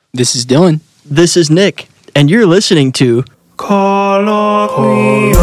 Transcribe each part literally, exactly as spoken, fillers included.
This is Dylan. This is Nick, and you're listening to Colloquium,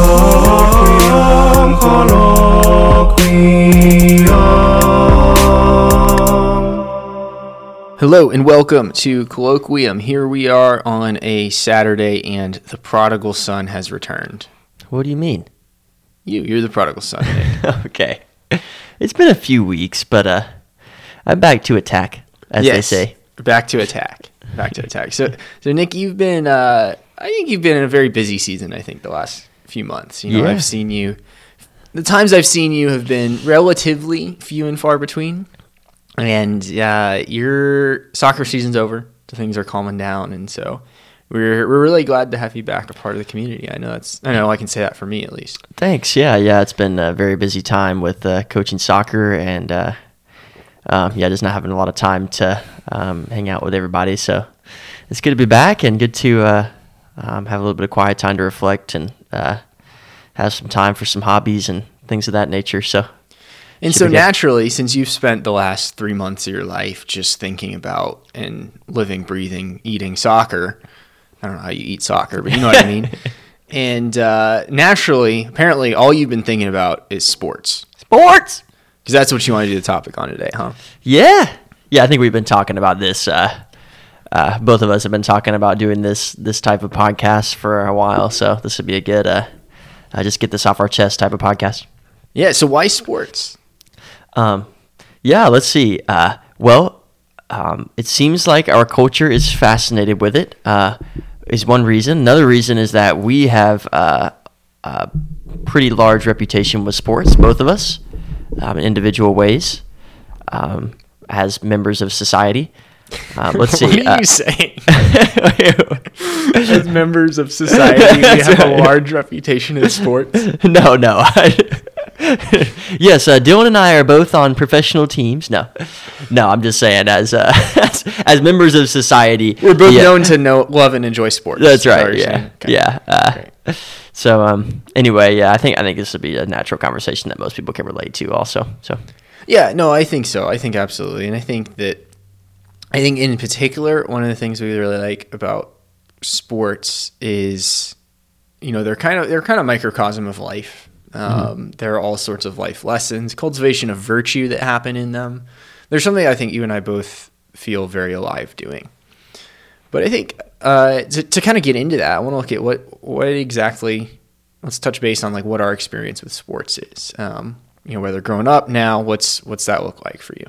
Colloquium. Hello and welcome to Colloquium. Here we are on a Saturday, and the prodigal son has returned. What do you mean? You, you're the prodigal son, Nick. Okay. It's been a few weeks, but uh, I'm back to attack, as yes, they say. Back to attack. Back to attack. So, so Nick, you've been, uh, I think you've been in a very busy season, I think, the last few months. You know, Yeah. I've seen you, the times I've seen you have been relatively few and far between. And uh, your soccer season's over, so things are calming down, and so we're we're really glad to have you back, a part of the community. I know that's I know I can say that for me at least. Thanks. Yeah, yeah. It's been a very busy time with uh, coaching soccer, and uh, um, yeah, just not having a lot of time to um, hang out with everybody. So it's good to be back, and good to uh, um, have a little bit of quiet time to reflect and uh, have some time for some hobbies and things of that nature. So. And Should so be good. naturally, since you've spent the last three months of your life just thinking about and living, breathing, eating soccer, I don't know how you eat soccer, but you know what I mean. And uh, naturally, apparently, all you've been thinking about is sports. Sports! Because that's what you want to do the topic on today, huh? Yeah. Yeah, I think we've been talking about this. Uh, uh, both of us have been talking about doing this this type of podcast for a while, so this would be a good uh, uh, just get this off our chest type of podcast. Yeah, so why sports? Um, yeah, let's see. Uh, well, um, it seems like our culture is fascinated with it, uh, is one reason. Another reason is that we have uh, a pretty large reputation with sports, both of us, um, in individual ways, um, as members of society. Um, let's see. What are uh, you saying? As members of society, we have a large reputation in sports. No, no. Yes, uh, Dylan and I are both on professional teams. No, no, I'm just saying as uh, as, as members of society, We're both yeah, known to know, love, and enjoy sports. That's Is that what right. you're Yeah, saying? Okay. yeah. Uh, Great. so um, anyway, yeah, I think I think this would be a natural conversation that most people can relate to. Also, so Yeah, no, I think so. I think absolutely. And I think that, I think in particular, one of the things we really like about sports is, you know, they're kind of, they're kind of microcosm of life. Um, mm-hmm. There are all sorts of life lessons, cultivation of virtue that happen in them. There's something I think you and I both feel very alive doing. But I think uh, to, to kind of get into that, I want to look at what, what exactly, let's touch base on like what our experience with sports is. Um, you know, whether growing up now, what's what's that look like for you?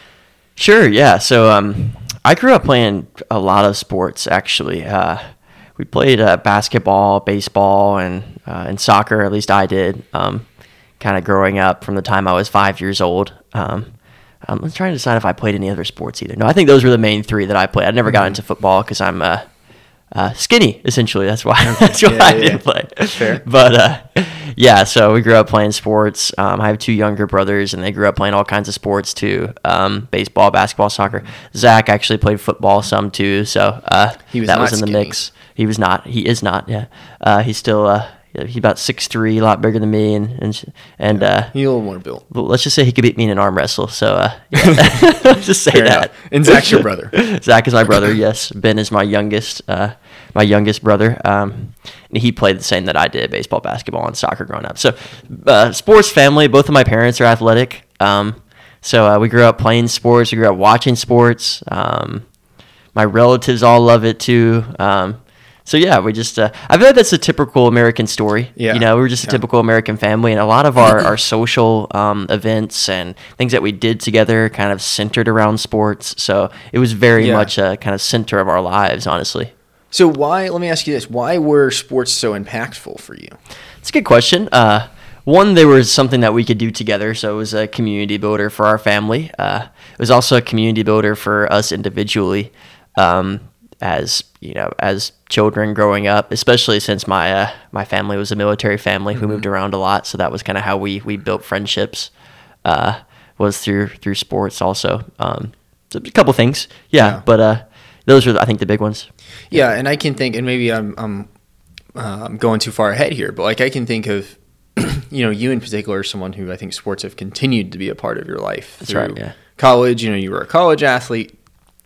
sure, yeah. So um, I grew up playing a lot of sports. Actually, uh, we played uh, basketball, baseball, and uh, and soccer. At least I did. Um, kind of growing up from the time I was five years old. Um, I'm trying to decide if I played any other sports either. No, I think those were the main three that I played. I never got into football because I'm uh, uh, skinny, essentially. That's why. That's why Yeah, I yeah, didn't yeah. play. Fair. But uh, yeah, so we grew up playing sports. Um, I have two younger brothers, and they grew up playing all kinds of sports too: um, baseball, basketball, soccer. Zach actually played football some too, so uh, He was that not was in the skinny. mix. He was not. He is not. Yeah, uh, he's still. Uh, yeah, he's about six three, a lot bigger than me, and and and. Uh, He's a little more built. well, let's just say he could beat me in an arm wrestle. So, uh, yeah. Let's just say Fair that. enough. And Zach's your brother. Zach is my brother. Yes, Ben is my youngest. Uh, my youngest brother. Um, and he played the same that I did: baseball, basketball, and soccer growing up. So, uh, sports family. Both of my parents are athletic. Um, so uh, we grew up playing sports. We grew up watching sports. Um, my relatives all love it too. Um, So yeah, we just, uh, I feel like that's a typical American story. Yeah. You know, we're just a Yeah. typical American family, and a lot of our, our social um, events and things that we did together kind of centered around sports. So it was very Yeah. much a kind of center of our lives, honestly. So why, let me ask you this, why were sports so impactful for you? It's a good question. Uh, one, there was something that we could do together, so it was a community builder for our family. Uh, it was also a community builder for us individually. Um, as you know, as children growing up, especially since my uh, my family was a military family who Mm-hmm. moved around a lot, so that was kind of how we we built friendships. Uh, was through through sports also. Um, so a couple things, yeah, Yeah. but uh, those are I think the big ones. Yeah, and I can think, and maybe I'm I'm uh, I'm going too far ahead here, but like I can think of, you know, you in particular are someone who I think sports have continued to be a part of your life. That's through right, yeah. College, you know, you were a college athlete.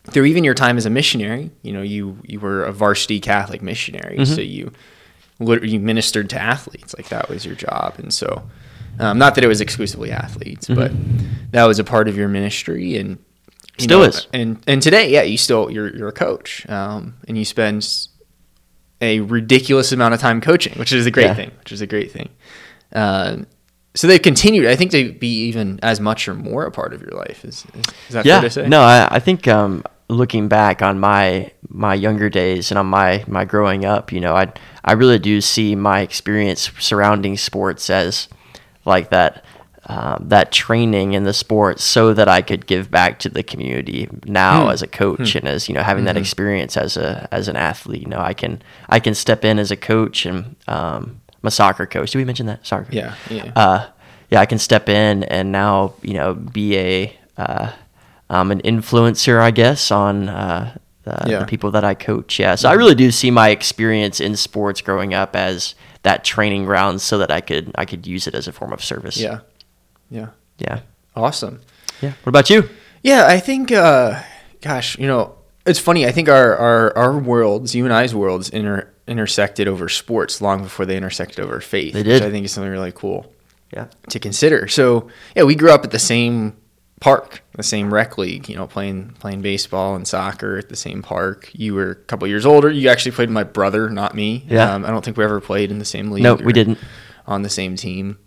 through even your time as a missionary, you know, you, you were a varsity Catholic missionary. Mm-hmm. So you, you ministered to athletes, like that was your job. And so, um, not that it was exclusively athletes, mm-hmm. but that was a part of your ministry. And you still know, is. And, and today, yeah, you still, you're, you're a coach. Um, and you spend a ridiculous amount of time coaching, which is a great yeah. thing, which is a great thing. Uh, so they've continued, I think, to be even as much or more a part of your life. Is, is, is that yeah. fair to say? No, I, I think um, looking back on my my younger days and on my, my growing up, you know, I I really do see my experience surrounding sports as like that um, that training in the sport so that I could give back to the community now hmm. as a coach hmm. and as, you know, having mm-hmm. that experience as a as an athlete. You know, I can I can step in as a coach and um, I'm a soccer coach. Did we mention that? Soccer. Yeah. Yeah. Uh, yeah, I can step in and now, you know, be a uh, um, an influencer, I guess, on uh, the, yeah. the people that I coach. Yeah, so I really do see my experience in sports growing up as that training ground, so that I could I could use it as a form of service. Yeah, yeah, yeah. Awesome. Yeah. What about you? Yeah, I think, uh, gosh, you know, it's funny. I think our our, our worlds, you and I's worlds, inter- intersected over sports long before they intersected over faith. They did. Which I think is something really cool. Yeah. To consider. So yeah, we grew up at the same park, the same rec league, you know, playing playing baseball and soccer at the same park. You were a couple years older. You actually played with my brother, not me. Yeah. Um, I don't think we ever played in the same league. No, we didn't. On the same team.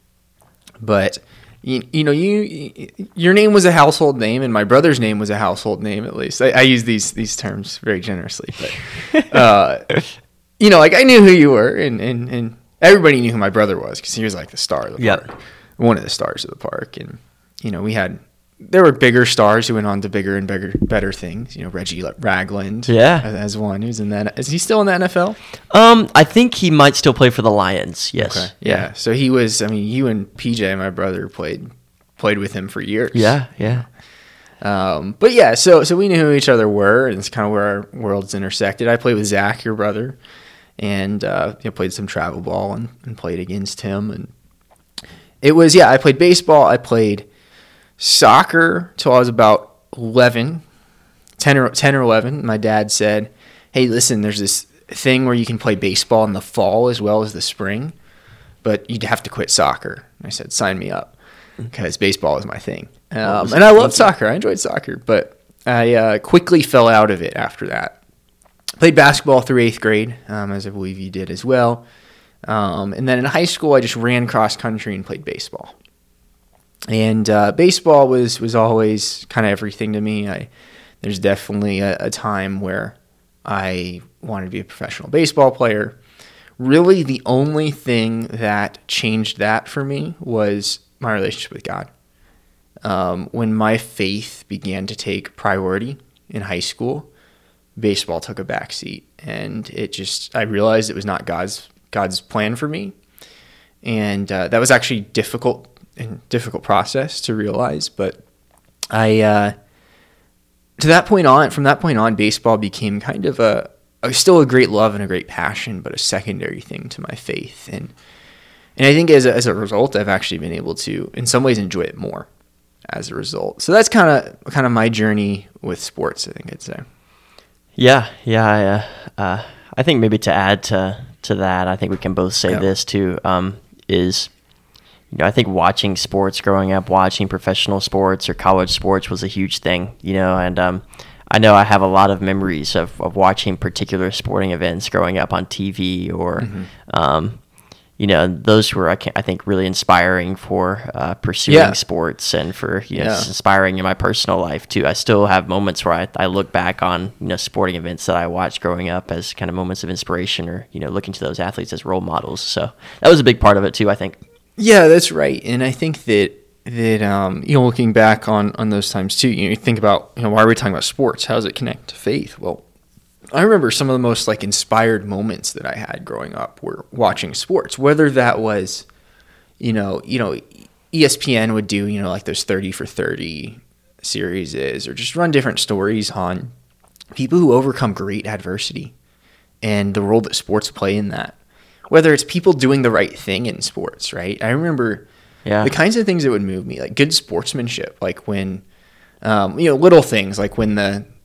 But you, you know, you your name was a household name, and my brother's name was a household name. At least I, I use these these terms very generously. But uh, you know, like I knew who you were, and and and. Everybody knew who my brother was because he was like the star of the yep. park, one of the stars of the park. And, you know, we had, there were bigger stars who went on to bigger and bigger, better things. You know, Reggie Ragland yeah. as, as one who's in that. Is he still in the N F L? Um, I think he might still play for the Lions. Yes. Okay. Yeah. yeah. So he was, I mean, you and P J, my brother, played, played with him for years. Yeah. Yeah. Um, but yeah, so, so we knew who each other were, and it's kind of where our worlds intersected. I played with Zach, your brother. And uh, you know, played some travel ball and, and played against him. And it was, yeah, I played baseball. I played soccer till I was about eleven, ten or, ten or eleven. My dad said, hey, listen, there's this thing where you can play baseball in the fall as well as the spring, but you'd have to quit soccer. And I said, sign me up, because baseball is my thing. Um, and I loved soccer. I enjoyed soccer, but I uh, quickly fell out of it after that. Played basketball through eighth grade, um, as I believe you did as well. Um, and then in high school, I just ran cross country and played baseball. And uh, baseball was, was always kind of everything to me. I There's definitely a, a time where I wanted to be a professional baseball player. Really, the only thing that changed that for me was my relationship with God. Um, when my faith began to take priority in high school, baseball took a backseat, and it just, I realized it was not God's God's plan for me. And uh, that was actually difficult and difficult process to realize. But I, uh, to that point on, from that point on, baseball became kind of a, a, still a great love and a great passion, but a secondary thing to my faith. And, and I think as a, as a result, I've actually been able to, in some ways, enjoy it more as a result. So that's kind of, kind of my journey with sports, I think I'd say. Yeah, yeah. I, uh, uh, I think maybe to add to to that, I think we can both say yeah. this too. Um, is you know, I think watching sports growing up, watching professional sports or college sports was a huge thing. You know, and um, I know I have a lot of memories of, of watching particular sporting events growing up on T V or. Mm-hmm. Um, You know, those were, I, can, I think, really inspiring for uh, pursuing yeah. sports and for, you know, yeah. inspiring in my personal life, too. I still have moments where I, I look back on, you know, sporting events that I watched growing up as kind of moments of inspiration or, you know, looking to those athletes as role models. So that was a big part of it, too, I think. Yeah, that's right. And I think that, that um, you know, looking back on, on those times, too, you know, you think about, you know, why are we talking about sports? How does it connect to faith? Well, I remember some of the most like inspired moments that I had growing up were watching sports, whether that was, you know, you know, E S P N would do, you know, like those thirty for thirty series is, or just run different stories on people who overcome great adversity and the role that sports play in that, whether it's people doing the right thing in sports, right? I remember yeah. the kinds of things that would move me, like good sportsmanship, like when, um, you know, little things like when the,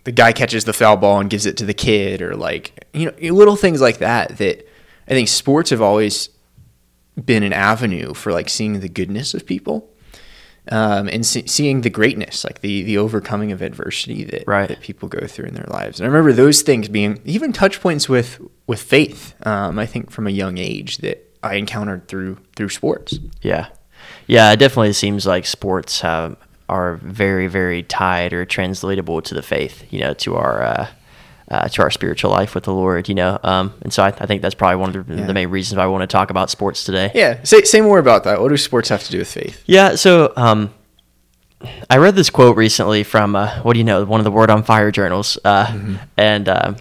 the guy catches the foul ball and gives it to the kid, or like, you know, little things like that, that I think sports have always been an avenue for like seeing the goodness of people, um, and see, seeing the greatness, like the, the overcoming of adversity that, right. that people go through in their lives. And I remember those things being even touch points with, with faith. Um, I think from a young age that I encountered through, through sports. Yeah. Yeah. It definitely seems like sports have, are very, very tied or translatable to the faith, you know, to our, uh, uh, to our spiritual life with the Lord, you know? Um, and so I, I think that's probably one of the, yeah. the main reasons why I want to talk about sports today. Yeah. Say, say more about that. What do sports have to do with faith? Yeah. So, um, I read this quote recently from, uh, what do you know, one of the Word on Fire journals. Uh, mm-hmm. and, uh,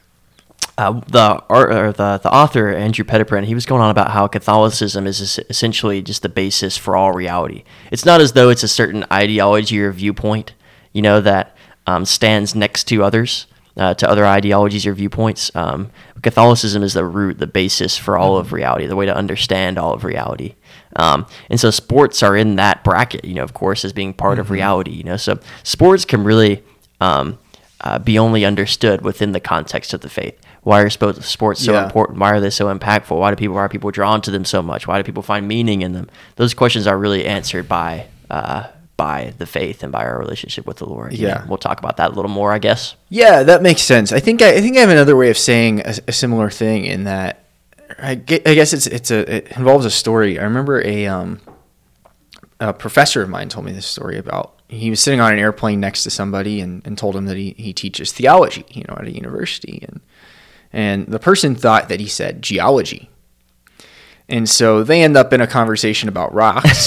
Uh, the art, or the the author Andrew Petitprint, he was going on about how Catholicism is essentially just the basis for all reality. It's not as though it's a certain ideology or viewpoint, you know, that um, stands next to others, uh, to other ideologies or viewpoints. Um, Catholicism is the root, the basis for all of reality, the way to understand all of reality. Um, and so sports are in that bracket, you know, of course, as being part mm-hmm. of reality. You know, so sports can really um, uh, be only understood within the context of the faith. Why are sports so yeah. important? Why are they so impactful? Why do people? Why are people drawn to them so much? Why do people find meaning in them? Those questions are really answered by uh, by the faith and by our relationship with the Lord. Yeah, you know, we'll talk about that a little more, I guess. Yeah, that makes sense. I think I, I think I have another way of saying a, a similar thing in that I, get, I guess it's it's a it involves a story. I remember a um a professor of mine told me this story about. He was sitting on an airplane next to somebody and, and told him that he, he teaches theology, you know, at a university. And And the person thought that he said geology. And so they end up in a conversation about rocks.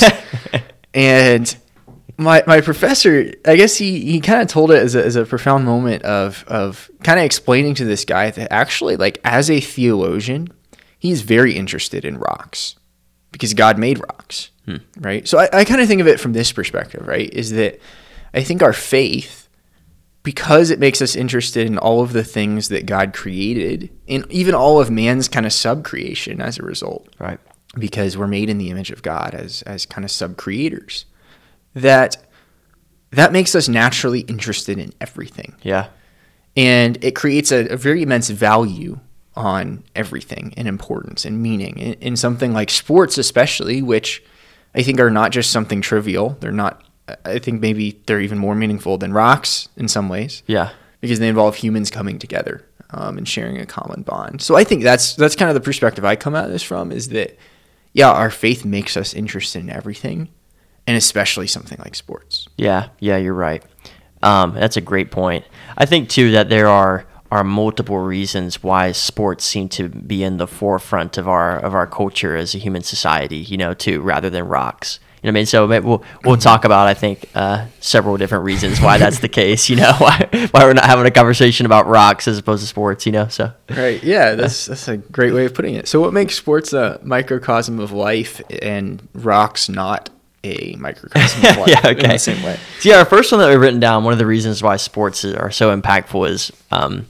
and my my professor, I guess he, he kind of told it as a, as a profound moment of, of kind of explaining to this guy that actually, like, as a theologian, he's very interested in rocks because God made rocks, hmm. right? So I, I kind of think of it from this perspective, right, is that I think our faith, because it makes us interested in all of the things that God created, and even all of man's kind of sub-creation as a result. Right. Because we're made in the image of God as as kind of sub-creators. That that makes us naturally interested in everything. Yeah. And it creates a, a very immense value on everything and importance and meaning. In, in something like sports especially, which I think are not just something trivial. They're not I think maybe they're even more meaningful than rocks in some ways. Yeah. Because they involve humans coming together um, and sharing a common bond. So I think that's that's kind of the perspective I come at this from, is that, yeah, our faith makes us interested in everything, and especially something like sports. Yeah, yeah, you're right. Um, that's a great point. I think, too, that there are are multiple reasons why sports seem to be in the forefront of our of our culture as a human society, you know, too, rather than rocks. You know what I mean? So maybe we'll we'll talk about, I think, uh, several different reasons why that's the case. You know, why why we're not having a conversation about rocks as opposed to sports. You know, so right, yeah, that's that's a great way of putting it. So what makes sports a microcosm of life and rocks not a microcosm of life? Yeah, okay. In the same way. So yeah, our first one that we've written down. One of the reasons why sports are so impactful is um,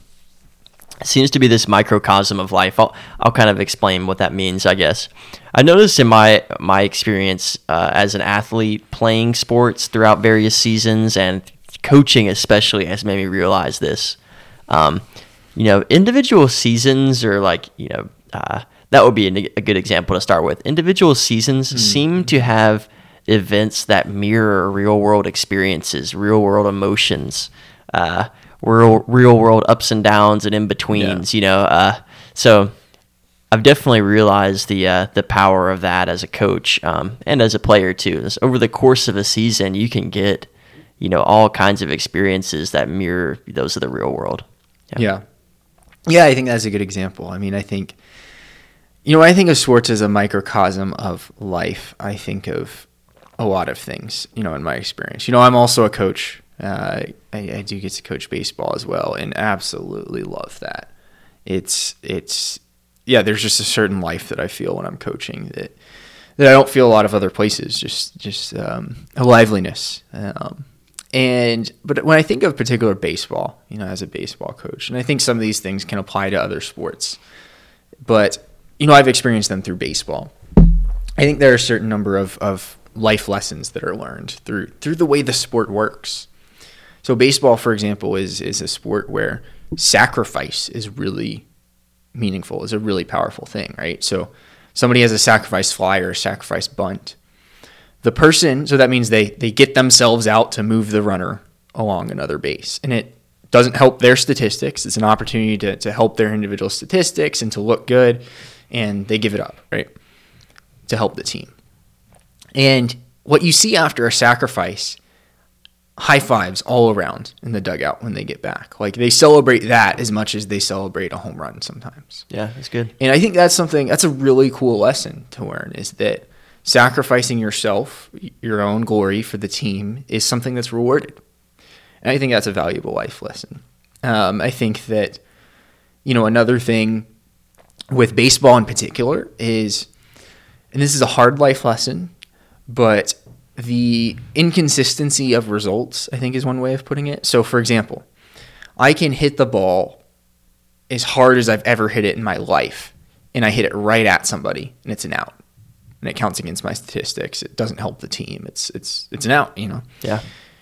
seems to be this microcosm of life. I'll I'll kind of explain what that means, I guess. I noticed in my my experience uh, as an athlete playing sports throughout various seasons, and coaching especially has made me realize this. Um, you know, individual seasons are like, you know, uh, that would be a, a good example to start with. Individual seasons mm. seem to have events that mirror real world experiences, real world emotions, uh, real real world ups and downs and in betweens. Yeah. You know, uh, so. I've definitely realized the uh, the power of that as a coach um, and as a player too. This, over the course of a season, you can get, you know, all kinds of experiences that mirror those of the real world. Yeah. yeah, yeah. I think that's a good example. I mean, I think, you know, I think of sports as a microcosm of life. I think of a lot of things, you know, in my experience. You know, I'm also a coach. Uh, I, I do get to coach baseball as well, and absolutely love that. It's it's. Yeah, there's just a certain life that I feel when I'm coaching that that I don't feel a lot of other places. Just just um, a liveliness, um, and but when I think of particular baseball, you know, as a baseball coach, and I think some of these things can apply to other sports, but you know, I've experienced them through baseball. I think there are a certain number of of life lessons that are learned through through the way the sport works. So baseball, for example, is is a sport where sacrifice is really meaningful, is a really powerful thing, right? So somebody has a sacrifice fly or a sacrifice bunt. The person, so that means they they get themselves out to move the runner along another base. And it doesn't help their statistics. It's an opportunity to, to help their individual statistics and to look good. And they give it up, right, to help the team. And what you see after a sacrifice, high fives all around in the dugout when they get back. Like, they celebrate that as much as they celebrate a home run sometimes. Yeah, that's good. And I think that's something, that's a really cool lesson to learn, is that sacrificing yourself, your own glory for the team, is something that's rewarded. And I think that's a valuable life lesson. Um, I think that, you know, another thing with baseball in particular is, and this is a hard life lesson, but the inconsistency of results, I think, is one way of putting it. So, for example, I can hit the ball as hard as I've ever hit it in my life, and I hit it right at somebody, and it's an out. And it counts against my statistics. It doesn't help the team. It's it's it's an out, you know? Yeah.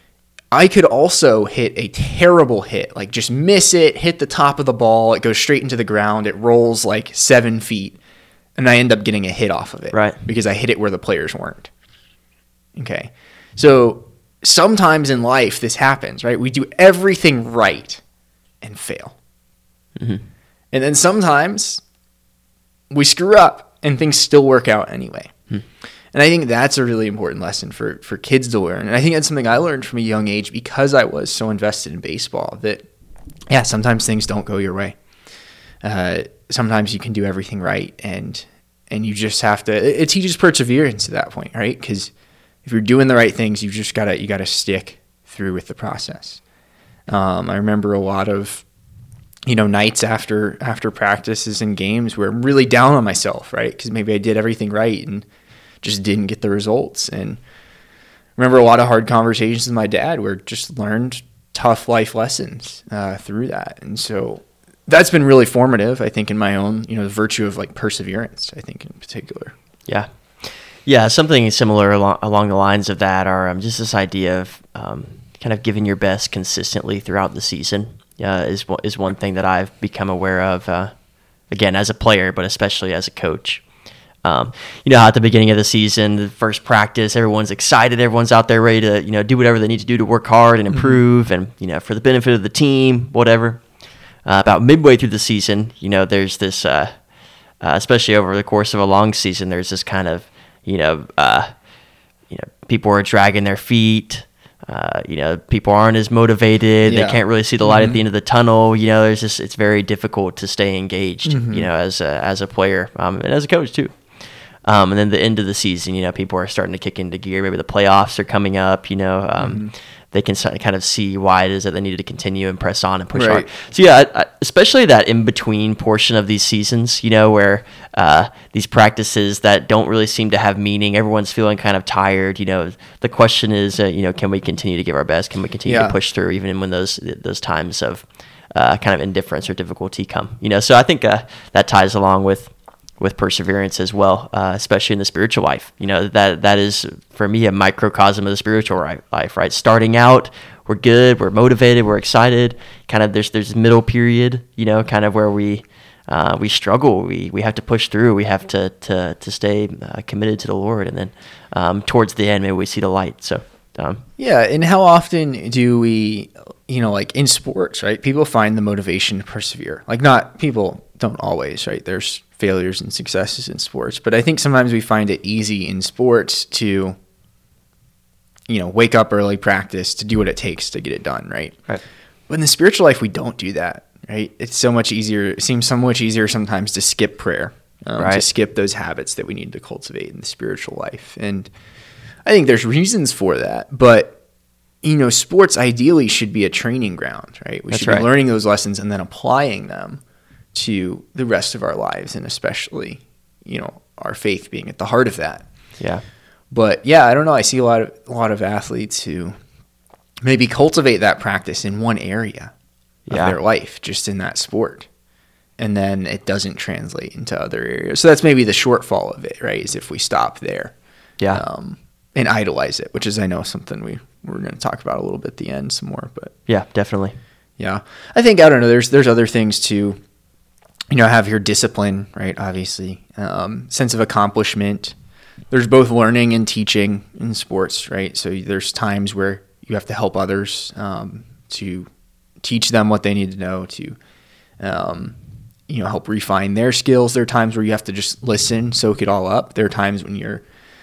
I could also hit a terrible hit, like just miss it, hit the top of the ball, it goes straight into the ground, it rolls like seven feet, and I end up getting a hit off of it. Right. Because I hit it where the players weren't. Okay. So sometimes in life this happens, right? We do everything right and fail. Mm-hmm. And then sometimes we screw up and things still work out anyway. Hmm. And I think that's a really important lesson for, for kids to learn. And I think that's something I learned from a young age because I was so invested in baseball that, yeah, sometimes things don't go your way. Uh, sometimes you can do everything right, and and you just have to, it, it teaches perseverance at that point, right? Because if you're doing the right things, you just gotta, you gotta stick through with the process. Um, I remember a lot of, you know, nights after, after practices and games where I'm really down on myself, right? Because maybe I did everything right and just didn't get the results. And remember a lot of hard conversations with my dad where just learned tough life lessons uh, through that. And so that's been really formative, I think, in my own, you know, the virtue of like perseverance, I think, in particular. Yeah. Yeah. Something similar along, along the lines of that are um, just this idea of um, kind of giving your best consistently throughout the season uh, is, is one thing that I've become aware of, uh, again, as a player, but especially as a coach. Um, you know, at the beginning of the season, the first practice, everyone's excited. Everyone's out there ready to, you know, do whatever they need to do to work hard and improve, mm-hmm. and, you know, for the benefit of the team, whatever. Uh, about midway through the season, you know, there's this, uh, uh, especially over the course of a long season, there's this kind of, you know, uh, you know, people are dragging their feet. Uh, you know, people aren't as motivated. Yeah. They can't really see the light mm-hmm. at the end of the tunnel. You know, there's just, it's very difficult to stay engaged, mm-hmm. you know, as a, as a player, um, and as a coach too. Um, and then the end of the season, you know, people are starting to kick into gear. Maybe the playoffs are coming up, you know, um, mm-hmm. they can kind of see why it is that they need to continue and press on and push right. hard. So yeah, I, I, especially that in-between portion of these seasons, you know, where uh, these practices that don't really seem to have meaning, everyone's feeling kind of tired, you know, the question is, uh, you know, can we continue to give our best? Can we continue yeah. to push through even when those those times of uh, kind of indifference or difficulty come, you know? So I think uh, that ties along with with perseverance as well, uh, especially in the spiritual life. You know, that that is, for me, a microcosm of the spiritual life, right? Starting out, we're good, we're motivated, we're excited. Kind of there's there's middle period, you know, kind of where we uh, we struggle, we we have to push through, we have to to to stay uh, committed to the Lord, and then um, towards the end, maybe we see the light. So um, yeah, and how often do we, you know, like in sports, right? People find the motivation to persevere. Like, not people don't always, right? There's failures and successes in sports, but I think sometimes we find it easy in sports to, you know, wake up early, practice, to do what it takes to get it done, right? Right. But in the spiritual life, we don't do that, right? It's so much easier. It seems so much easier sometimes to skip prayer, um, right. to skip those habits that we need to cultivate in the spiritual life. And I think there's reasons for that, but, you know, sports ideally should be a training ground, right? We That's should right. be learning those lessons and then applying them to the rest of our lives, and especially, you know, our faith being at the heart of that. Yeah. But yeah, I don't know. I see a lot of a lot of athletes who maybe cultivate that practice in one area of yeah. their life, just in that sport, and then it doesn't translate into other areas. So that's maybe the shortfall of it, right? Is if we stop there. Yeah. Um, and idolize it, which is, I know, something we we're going to talk about a little bit at the end some more. But Yeah, definitely. yeah, I think, I don't know, there's there's other things too. You know, have your discipline, right? Obviously, um, sense of accomplishment. There's both learning and teaching in sports, right? So there's times where you have to help others, um, to teach them what they need to know, to um, you know, help refine their skills. There are times where you have to just listen, soak it all up. There are times when you're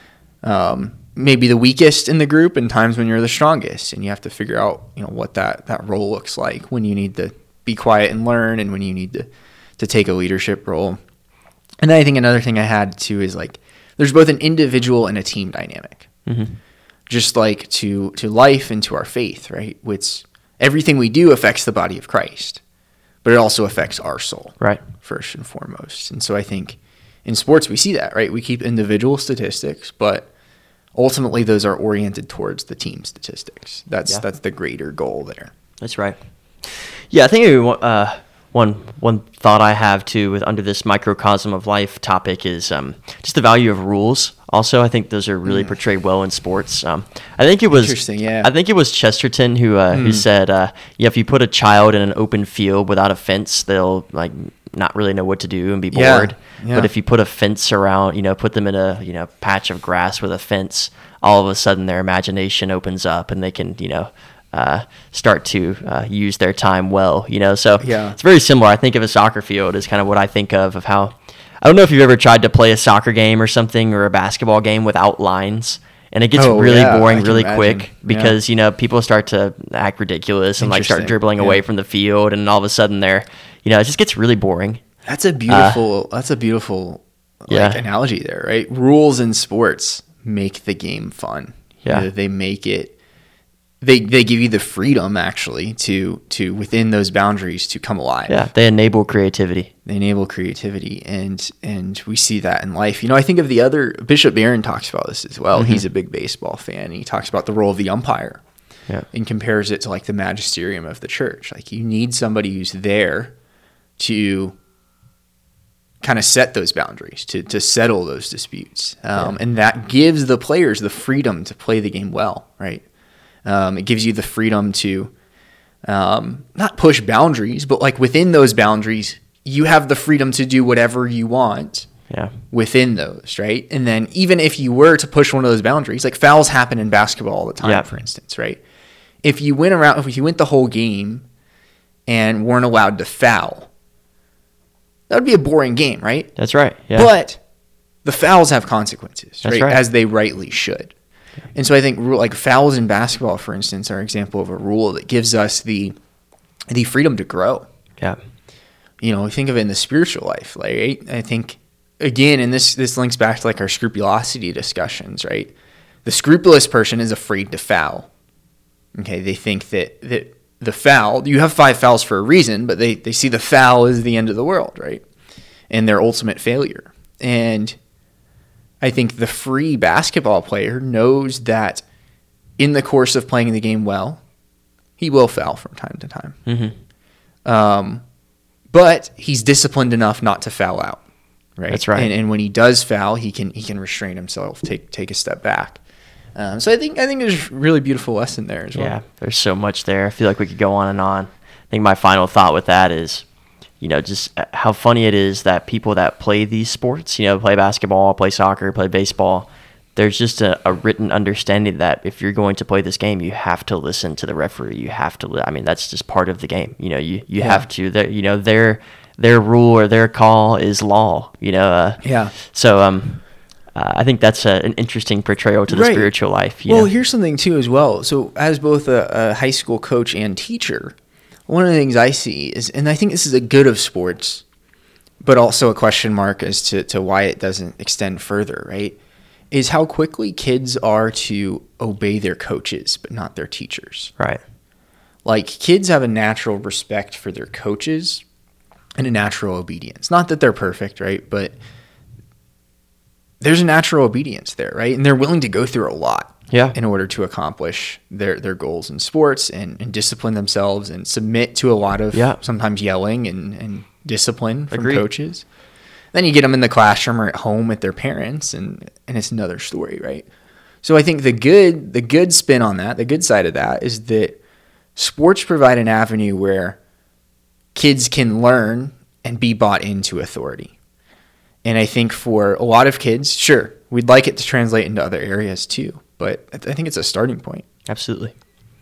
um, maybe the weakest in the group, and times when you're the strongest, and you have to figure out, you know, what that that role looks like, when you need to be quiet and learn, and when you need to to take a leadership role. And then I think another thing I had too is, like, there's both an individual and a team dynamic, Mm-hmm. just like to to life and to our faith, right? Which everything we do affects the body of Christ, but it also affects our soul, Right. first and foremost. And so I think in sports we see that, right? We keep individual statistics, but ultimately those are oriented towards the team statistics. That's Yeah. that's the greater goal there. That's right. Yeah, I think uh, one one thought I have too with under this microcosm of life topic is um, just the value of rules. Also, I think those are really portrayed well in sports. Um, I think it was Interesting, yeah. I think it was Chesterton who uh, who said, uh, "Yeah, if you put a child in an open field without a fence, they'll like not really know what to do and be Yeah, bored. yeah. But if you put a fence around, you know, put them in a you know patch of grass with a fence, all of a sudden their imagination opens up and they can you know." Uh, start to uh, use their time well, you know. So Yeah. it's very similar. I think of a soccer field as kind of what I think of of how. I don't know if you've ever tried to play a soccer game or something or a basketball game without lines, and it gets Oh, really yeah, I boring can really imagine. quick Yeah. because you know people start to act ridiculous and like start Interesting. dribbling Yeah. away from the field, and all of a sudden they're, you know, it just gets really boring. That's a beautiful that's a beautiful like, Yeah. analogy there, right? Rules in sports make the game fun. Yeah. You know, they make it they they give you the freedom actually to to within those boundaries to come alive. Yeah, they enable creativity. They enable creativity, and and we see that in life. You know, I think of the other Bishop Barron talks about this as well. Mm-hmm. He's a big baseball fan. He talks about the role of the umpire. Yeah. And compares it to like the magisterium of the church. Like you need somebody who's there to kind of set those boundaries, to to settle those disputes. Um, Yeah. And that gives the players the freedom to play the game well, right? Um, it gives you the freedom to um, not push boundaries, but like within those boundaries, you have the freedom to do whatever you want Yeah. within those, right? And then even if you were to push one of those boundaries, like fouls happen in basketball all the time, Yeah. for instance, right? If you went around, if you went the whole game and weren't allowed to foul, that would be a boring game, right? That's right. Yeah. But the fouls have consequences, That's right? right. As they rightly should. And so I think rule, like fouls in basketball, for instance, are an example of a rule that gives us the the freedom to grow. yeah. You know, think of it in the spiritual life, right? I think again, and this this links back to like our scrupulosity discussions, right? The scrupulous person is afraid to foul. Okay, they think that that the foul, you have five fouls for a reason, but they they see the foul as the end of the world, right? And their ultimate failure. And I think the free basketball player knows that in the course of playing the game well, he will foul from time to time. Mm-hmm. Um, but he's disciplined enough not to foul out, right? That's right. And, and when he does foul, he can he can restrain himself, take take a step back. Um, so I think I think there's a really beautiful lesson there as well. Yeah, there's so much there. I feel like we could go on and on. I think my final thought with that is, you know, just how funny it is that people that play these sports, you know, play basketball, play soccer, play baseball, there's just a, a written understanding that if you're going to play this game, you have to listen to the referee. You have to, li- I mean, that's just part of the game. You know, you, you Yeah. have to, their- you know, their, their rule or their call is law, you know. Uh, Yeah. So, um, uh, I think that's a, an interesting portrayal to the Right. spiritual life. You Well, know? here's something too as well. So as both a, a high school coach and teacher, one of the things I see is, and I think this is a good of sports, but also a question mark as to, to why it doesn't extend further, right? Is how quickly kids are to obey their coaches, but not their teachers. Right. Like kids have a natural respect for their coaches and a natural obedience. Not that they're perfect, right? But there's a natural obedience there, right? And they're willing to go through a lot Yeah. in order to accomplish their, their goals in sports and, and discipline themselves and submit to a lot of Yeah. sometimes yelling and, and discipline from Agreed. coaches. Then you get them in the classroom or at home with their parents, and, and it's another story, right? So I think the good the good spin on that, the good side of that is that sports provide an avenue where kids can learn and be bought into authority. And I think for a lot of kids, sure, we'd like it to translate into other areas too, but I think it's a starting point. Absolutely.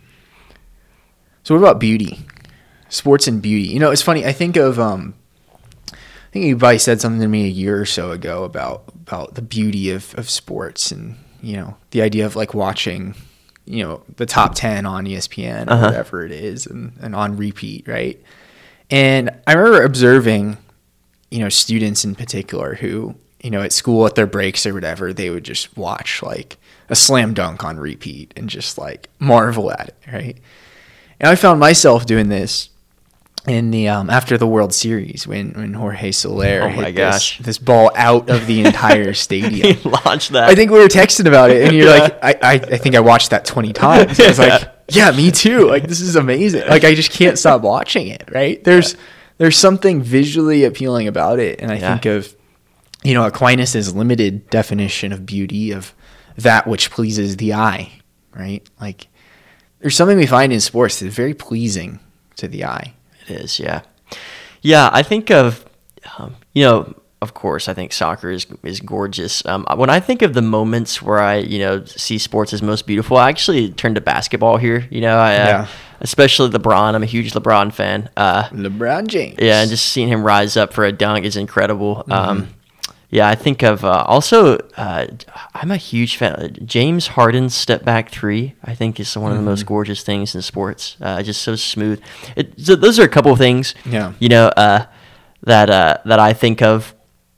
So what about beauty? Sports and beauty. You know, it's funny. I think of, um, I think you probably said something to me a year or so ago about, about the beauty of, of sports and, you know, the idea of like watching, you know, the top ten on E S P N or uh-huh. whatever it is and, and on repeat, right? And I remember observing, you know, students in particular who, you know, at school at their breaks or whatever, they would just watch like a slam dunk on repeat and just like marvel at it, right? And I found myself doing this in the um, after the World Series when, when Jorge Soler oh my hit gosh. This, this ball out of the entire stadium. He launched that. I think we were texting about it, and you're yeah. like, I, I, I think I watched that twenty times. I was like, yeah, me too. Like, this is amazing. Like, I just can't stop watching it, right? There's yeah. there's something visually appealing about it, and I yeah. think of, you know, Aquinas' limited definition of beauty, of that which pleases the eye, right? Like, there's something we find in sports that's very pleasing to the eye. It is, yeah. Yeah, I think of, um, you know, of course, I think soccer is is gorgeous. Um, when I think of the moments where I, you know, see sports as most beautiful, I actually turn to basketball here. You know, I, yeah. uh, especially LeBron. I'm a huge LeBron fan. Uh, LeBron James. Yeah, and just seeing him rise up for a dunk is incredible. Mm-hmm. Um, yeah, I think of uh, also, uh, I'm a huge fan. James Harden's step back three, I think, is one of the mm-hmm. most gorgeous things in sports. Uh, just so smooth. It, so those are a couple of things, yeah. you know, uh, that uh, that I think of.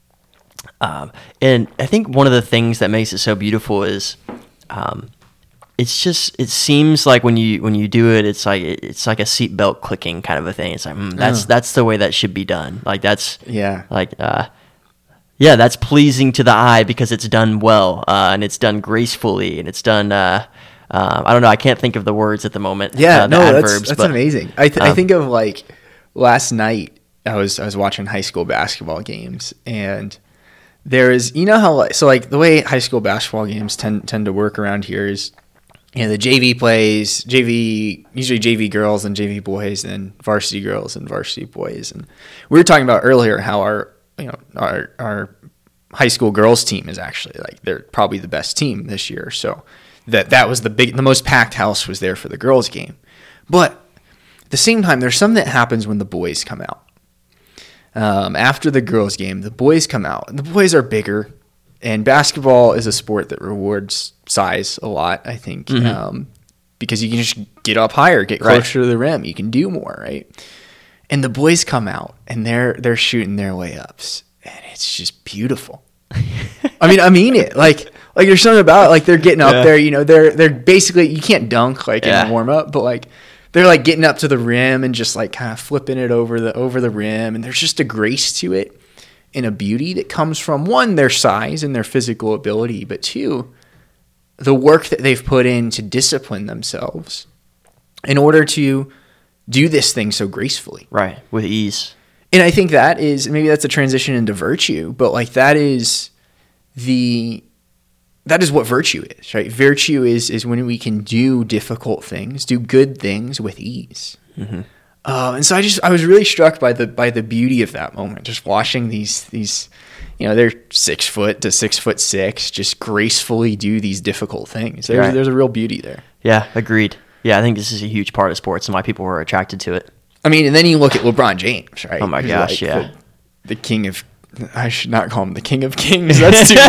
Um, and I think one of the things that makes it so beautiful is, um, it's just, it seems like when you when you do it, it's like it's like a seatbelt clicking kind of a thing. It's like mm, that's oh. that's the way that should be done. Like that's yeah, like. Uh, Yeah, that's pleasing to the eye because it's done well, uh, and it's done gracefully, and it's done. Uh, uh, I don't know. I can't think of the words at the moment. Yeah, uh, no, adverbs, that's that's but, amazing. I th- um, I think of like last night. I was I was watching high school basketball games, and there is, you know how like, so like the way high school basketball games tend tend to work around here is, you know, the J V plays J V, usually J V girls and J V boys, and varsity girls and varsity boys, and we were talking about earlier how our you know our our high school girls team is actually like they're probably the best team this year. So that that was the big the most packed house was there for the girls game. But at the same time, there's something that happens when the boys come out. Um, after the girls game, the boys come out. And the boys are bigger, and basketball is a sport that rewards size a lot, I think, mm-hmm. um, because you can just get up higher, get closer right. to the rim. You can do more, right? And the boys come out, and they're they're shooting their layups, and it's just beautiful. I mean, I mean it. Like, like there's something about it. Like they're getting up yeah. there. You know, they're they're basically you can't dunk like yeah. in a warm up, but like they're like getting up to the rim and just like kind of flipping it over the over the rim, and there's just a grace to it and a beauty that comes from, one, their size and their physical ability, but two, the work that they've put in to discipline themselves in order to do this thing so gracefully. Right, with ease. And I think that is, maybe that's a transition into virtue, but like that is the, that is what virtue is, right? Virtue is, is when we can do difficult things, do good things with ease. Mm-hmm. Uh, and so I just, I was really struck by the, by the beauty of that moment, just watching these, these, you know, they're six foot to six foot six, just gracefully do these difficult things. There's, right. there's a real beauty there. Yeah, agreed. Yeah, I think this is a huge part of sports and why people are attracted to it. I mean, and then you look at LeBron James, right? Oh my Who's gosh, like yeah. The, the king of, I should not call him the king of kings. That's too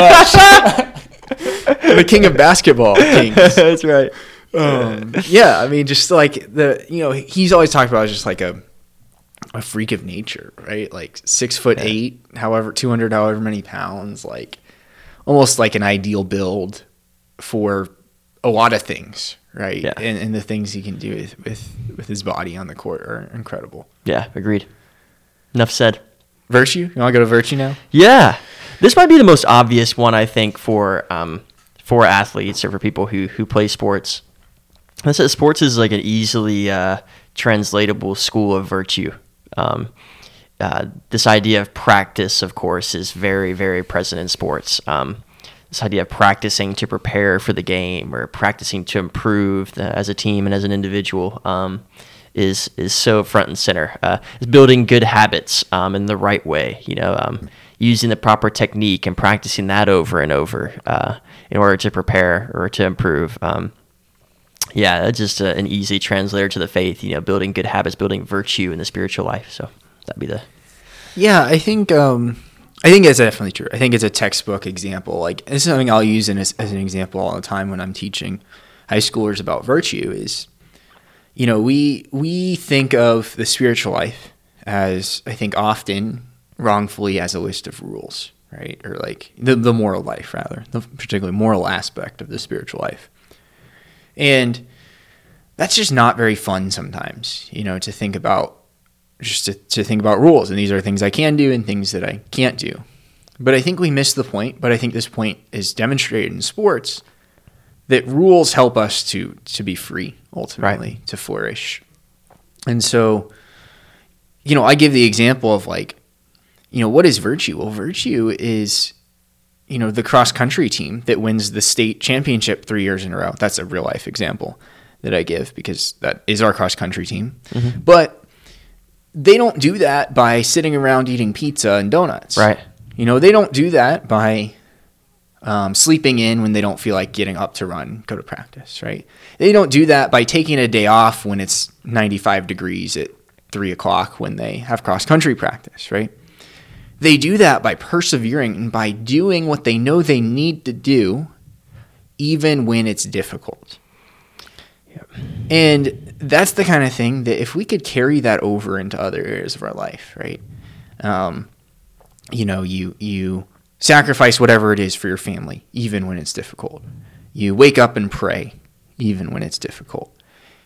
much. The king of basketball kings. That's right. Um, yeah, I mean, just like the, you know, he's always talked about just like a, a freak of nature, right? Like six foot yeah. eight, however, two hundred, however many pounds, like almost like an ideal build for a lot of things. Right. Yeah. And, and the things he can do with, with, with his body on the court are incredible. Yeah, agreed. Enough said. Virtue? You want to go to virtue now? Yeah. This might be the most obvious one, I think, for um for athletes or for people who, who play sports. I said sports is like an easily uh, translatable school of virtue. Um, uh, this idea of practice, of course, is very, very present in sports. Um, this idea of practicing to prepare for the game or practicing to improve the, as a team and as an individual um, is is so front and center. Uh, is building good habits um, in the right way, you know, um, using the proper technique and practicing that over and over uh, in order to prepare or to improve. Um, yeah, that's just a, an easy translator to the faith, you know, building good habits, building virtue in the spiritual life. So that'd be the... Yeah, I think... Um... I think it's definitely true. I think it's a textbook example. Like, this is something I'll use in as, as an example all the time when I'm teaching high schoolers about virtue is, you know, we we think of the spiritual life as, I think, often wrongfully as a list of rules, right? Or like the, the moral life, rather, the particularly moral aspect of the spiritual life. And that's just not very fun sometimes, you know, to think about just to, to think about rules, and these are things I can do and things that I can't do. But I think we miss the point, but I think this point is demonstrated in sports, that rules help us to to be free, ultimately, right, to flourish. And so, you know, I give the example of like, you know, what is virtue? Well, virtue is, you know, the cross-country team that wins the state championship three years in a row. That's a real-life example that I give because that is our cross-country team. Mm-hmm. But they don't do that by sitting around eating pizza and donuts. Right. You know, they don't do that by um, sleeping in when they don't feel like getting up to run, go to practice, right? They don't do that by taking a day off when it's ninety-five degrees at three o'clock when they have cross-country practice, right? They do that by persevering and by doing what they know they need to do, even when it's difficult. Yep. And that's the kind of thing that if we could carry that over into other areas of our life, right? Um, you know, you you sacrifice whatever it is for your family, even when it's difficult. You wake up and pray, even when it's difficult.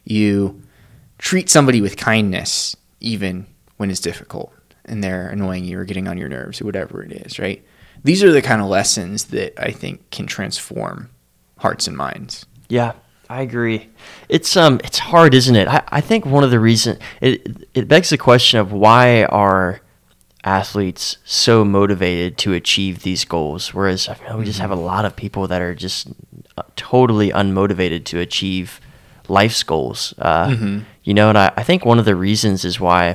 You treat somebody with kindness, even when it's difficult, and they're annoying you or getting on your nerves or whatever it is, right? These are the kind of lessons that I think can transform hearts and minds. Yeah. I agree. It's um, it's hard, isn't it? I, I think one of the reasons it it begs the question of why are athletes so motivated to achieve these goals, whereas I mean, we just have a lot of people that are just totally unmotivated to achieve life's goals. Uh, mm-hmm. You know, and I, I think one of the reasons is why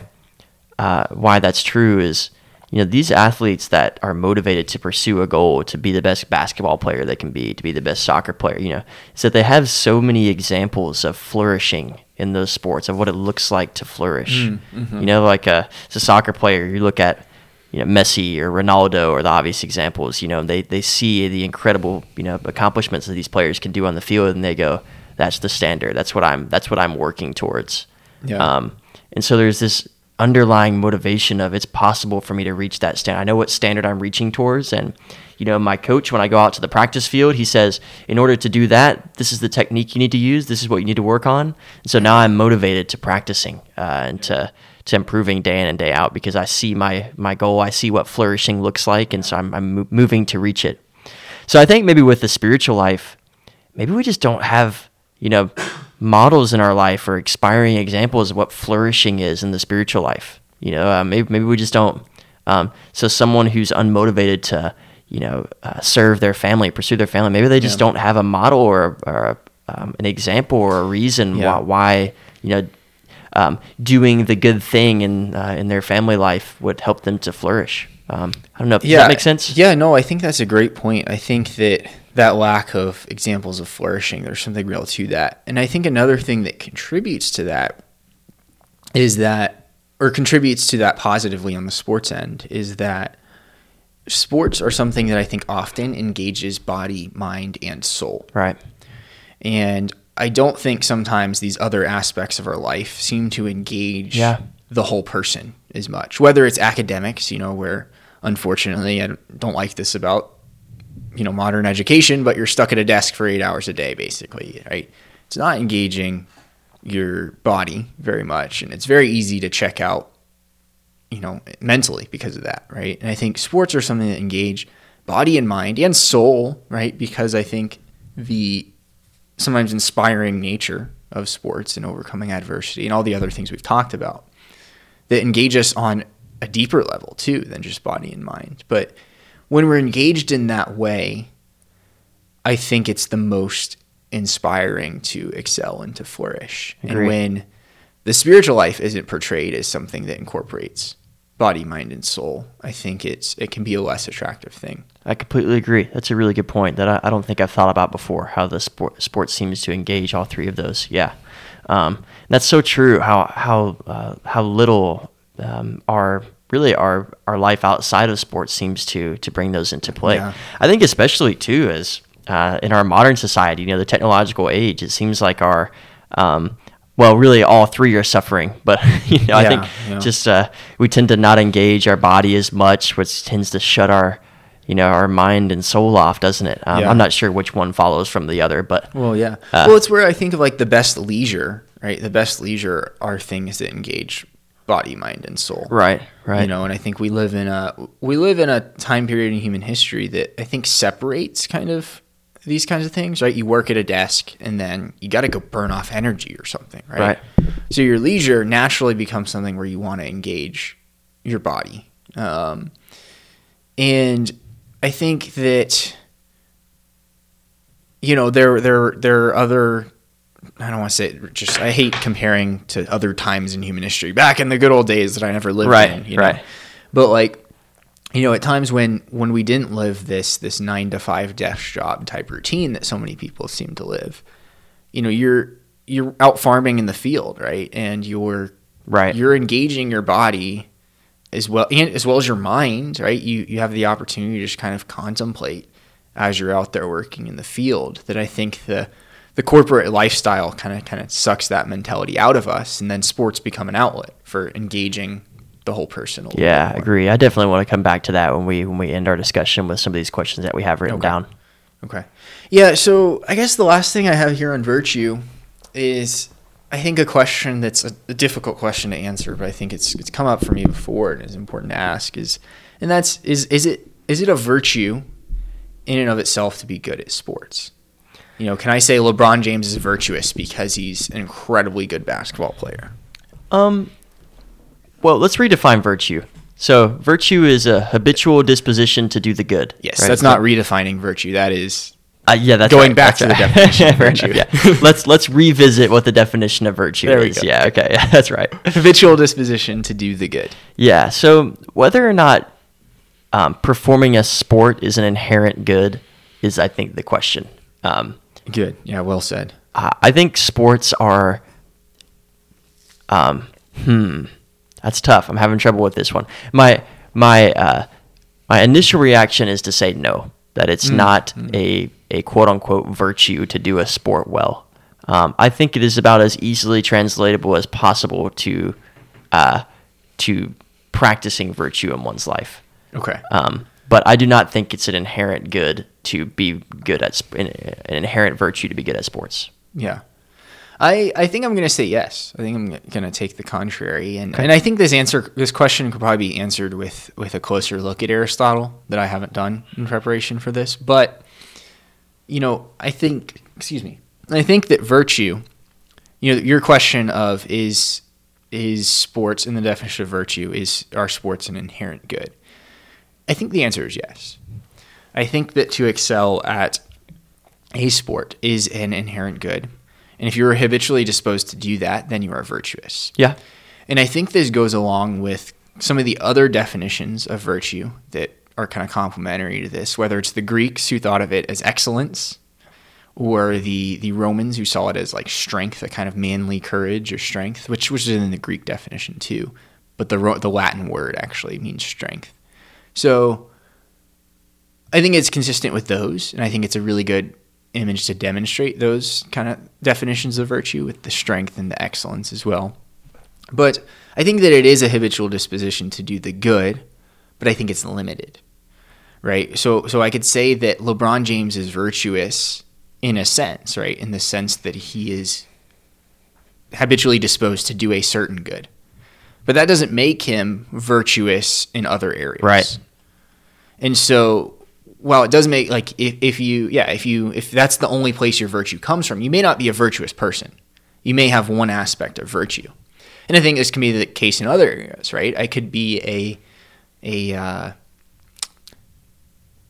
uh, why that's true is, you know, these athletes that are motivated to pursue a goal, to be the best basketball player they can be, to be the best soccer player, you know, is that they have so many examples of flourishing in those sports, of what it looks like to flourish. Mm-hmm. You know, like a, as a soccer player, you look at, you know, Messi or Ronaldo are the obvious examples. You know, they, they see the incredible, you know, accomplishments that these players can do on the field, and they go, that's the standard. That's what I'm, that's what I'm working towards. Yeah. Um, and so there's this underlying motivation of it's possible for me to reach that standard. I know what standard I'm reaching towards. And, you know, my coach, when I go out to the practice field, he says, in order to do that, this is the technique you need to use. This is what you need to work on. And so now I'm motivated to practicing uh, and to, to improving day in and day out because I see my, my goal. I see what flourishing looks like. And so I'm, I'm moving to reach it. So I think maybe with the spiritual life, maybe we just don't have, you know, models in our life or expiring examples of what flourishing is in the spiritual life. You know, uh, maybe maybe we just don't. Um, so someone who's unmotivated to, you know, uh, serve their family, pursue their family, maybe they just yeah. don't have a model or, or um, an example or a reason yeah. why, why, you know, um, doing the good thing in uh, in their family life would help them to flourish. Um, I don't know. Does yeah, that make sense? Yeah, no, I think that's a great point. I think that that lack of examples of flourishing, there's something real to that. And I think another thing that contributes to that is that, or contributes to that positively on the sports end, is that sports are something that I think often engages body, mind, and soul. Right. And I don't think sometimes these other aspects of our life seem to engage yeah. the whole person as much. Whether it's academics, you know, where unfortunately I don't like this about, you know, modern education, but you're stuck at a desk for eight hours a day, basically, right? It's not engaging your body very much, and it's very easy to check out, you know, mentally because of that, right? And I think sports are something that engage body and mind and soul, right? Because I think the sometimes inspiring nature of sports and overcoming adversity and all the other things we've talked about that engage us on a deeper level too than just body and mind. But when we're engaged in that way, I think it's the most inspiring to excel and to flourish. Agreed. And when the spiritual life isn't portrayed as something that incorporates body, mind, and soul, I think it's it can be a less attractive thing. I completely agree. That's a really good point that I, I don't think I've thought about before, how the sport sport seems to engage all three of those. Yeah. Um, that's so true, how how uh, how little um, our really our our life outside of sports seems to to bring those into play. Yeah. I think especially too as uh, in our modern society, you know, the technological age, it seems like our um, well, really all three are suffering, but you know, Yeah, I think yeah. just uh, we tend to not engage our body as much, which tends to shut our you know our mind and soul off, doesn't it? Um, Yeah. I'm not sure which one follows from the other, but Well, yeah. Uh, well, it's where I think of like the best leisure, right? The best leisure are things that engage body, mind, and soul. right, right, You know, and I think we live in a we live in a time period in human history that I think separates kind of these kinds of things, right? You work at a desk and then you got to go burn off energy or something, right? Right. So your leisure naturally becomes something where you want to engage your body. Um, and I think that, you know, there, there, there are other, I don't want to say it, just, I hate comparing to other times in human history, back in the good old days that I never lived Right, in, you know? right. But like, you know, at times when, when we didn't live this, this nine to five desk job type routine that so many people seem to live, you know, you're, you're out farming in the field, right? And you're, Right. you're engaging your body as well, and as well as your mind, right? You, you have the opportunity to just kind of contemplate as you're out there working in the field. That I think the, the corporate lifestyle kind of, kind of sucks that mentality out of us. And then sports become an outlet for engaging the whole person a little Yeah, bit I more. agree. I definitely want to come back to that when we when we end our discussion with some of these questions that we have written Okay. down. Okay. Yeah, so I guess the last thing I have here on virtue is, I think, a question that's a, a difficult question to answer, but I think it's it's come up for me before and is important to ask, is and that's is is it is it a virtue in and of itself to be good at sports? You know, can I say LeBron James is virtuous because he's an incredibly good basketball player? Um, well, let's redefine virtue. So, virtue is a habitual disposition to do the good. Yes, right? that's not redefining virtue. That is Uh, yeah, that's going right, back that's to the right. definition of Fair virtue. enough, yeah. Let's let's revisit what the definition of virtue There we is. go. Yeah, okay, yeah, that's right. habitual disposition to do the good. Yeah, so whether or not um, performing a sport is an inherent good is, I think, the question. Um, Good. Yeah, well said. I I think sports are, um, hmm, that's tough. I'm having trouble with this one. My my uh, my initial reaction is to say no, that it's not a a quote unquote virtue to do a sport well. Um, I think it is about as easily translatable as possible to uh, to practicing virtue in one's life. Okay. Um, but I do not think it's an inherent good to be good at sp- an an inherent virtue to be good at sports. Yeah. I, I think I'm going to say yes. I think I'm going to take the contrary. And and I think this answer, this question could probably be answered with, with a closer look at Aristotle that I haven't done in preparation for this. But, you know, I think, excuse me, I think that virtue, you know, your question of is, is sports in the definition of virtue, is, are sports an inherent good? I think the answer is yes. I think that to excel at a sport is an inherent good. And if you're habitually disposed to do that, then you are virtuous. Yeah. And I think this goes along with some of the other definitions of virtue that are kind of complementary to this, whether it's the Greeks who thought of it as excellence, or the, the Romans who saw it as like strength, a kind of manly courage or strength, which was in the Greek definition too. But the the Latin word actually means strength. So I think it's consistent with those, and I think it's a really good image to demonstrate those kind of definitions of virtue with the strength and the excellence as well. But I think that it is a habitual disposition to do the good, but I think it's limited, right? So so I could say that LeBron James is virtuous in a sense, right? In the sense that he is habitually disposed to do a certain good. But that doesn't make him virtuous in other areas. Right. And so while it does make, like, if, if you, yeah, if you, if that's the only place your virtue comes from, you may not be a virtuous person. You may have one aspect of virtue. And I think this can be the case in other areas, right? I could be a, a, uh,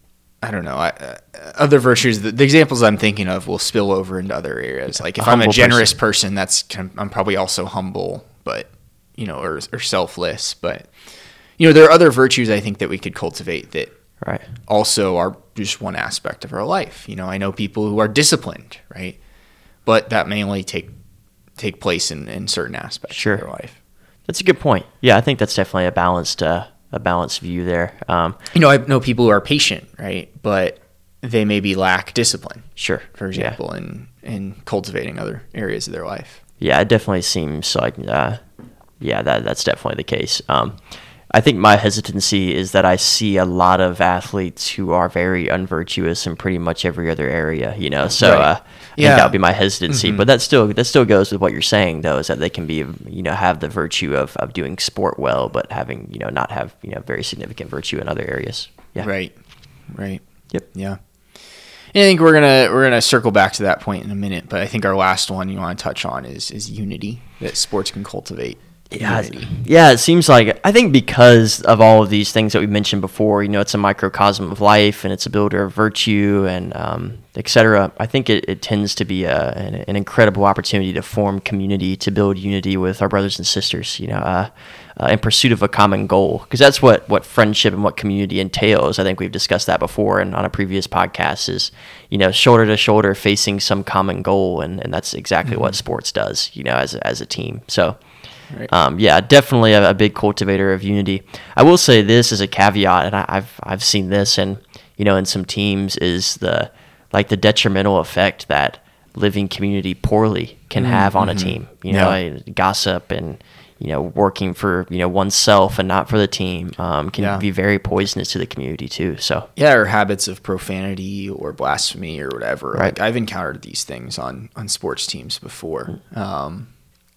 I don't know. I, uh, other virtues, the, the examples I'm thinking of will spill over into other areas. Like if A I'm a humble generous person. person, that's kind of, I'm probably also humble, but you know, or, or selfless. But you know, there are other virtues I think that we could cultivate that Right. also are just one aspect of our life. You know, I know people who are disciplined, right? But that may only take take place in, in certain aspects Sure. of their life. That's a good point. Yeah, I think that's definitely a balanced uh, a balanced view there. Um, You know, I know people who are patient, right? But they maybe lack discipline, sure. for example, in, in cultivating other areas of their life. Yeah, it definitely seems like, uh, yeah, that that's definitely the case. Um, I think my hesitancy is that I see a lot of athletes who are very unvirtuous in pretty much every other area, you know. So Right. uh, I Yeah. think that would be my hesitancy. Mm-hmm. But that still that still goes with what you're saying, though, is that they can be, you know, have the virtue of, of doing sport well, but having, you know, not have, you know, very significant virtue in other areas. Yeah. Right. Right. Yep. Yeah. And I think we're gonna we're gonna circle back to that point in a minute, but I think our last one you want to touch on is is unity that sports can cultivate. Yeah, Unity. yeah, it seems like, I think because of all of these things that we mentioned before, you know, it's a microcosm of life and it's a builder of virtue and um, et cetera. I think it, it tends to be a, an, an incredible opportunity to form community, to build unity with our brothers and sisters, you know, uh, uh, in pursuit of a common goal. Because that's what, what friendship and what community entails. I think we've discussed that before and on a previous podcast is, you know, shoulder to shoulder facing some common goal. And, and that's exactly Mm-hmm. what sports does, you know, as a, as a team. So, Right. Um, yeah, definitely a, a big cultivator of unity. I will say this as a caveat, and I, I've I've seen this, and you know, in some teams, is the like the detrimental effect that living community poorly can have on a team. You know, Yeah. I- gossip and you know, working for you know oneself and not for the team um, can Yeah. be very poisonous to the community too. So Yeah, or habits of profanity or blasphemy or whatever. Right. Like I've encountered these things on on sports teams before. Um,